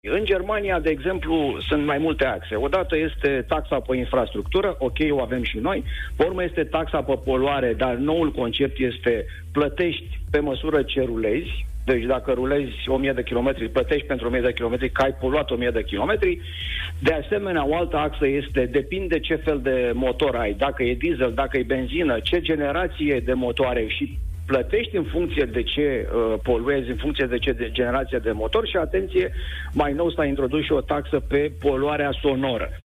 În Germania, de exemplu, sunt mai multe axe. Odată este taxa pe infrastructură, ok, o avem și noi. Pe urmă este taxa pe poluare, dar noul concept este plătești pe măsură ce rulezi. Deci dacă rulezi 1000 de kilometri, plătești pentru 1000 de kilometri, că ai poluat 1000 de kilometri. De asemenea, o altă axă este, depinde ce fel de motor ai, dacă e diesel, dacă e benzină, ce generație de motoare și plătești în funcție de ce poluezi, în funcție de ce generație de motor și, atenție, mai nou s-a introdus și o taxă pe poluarea sonoră.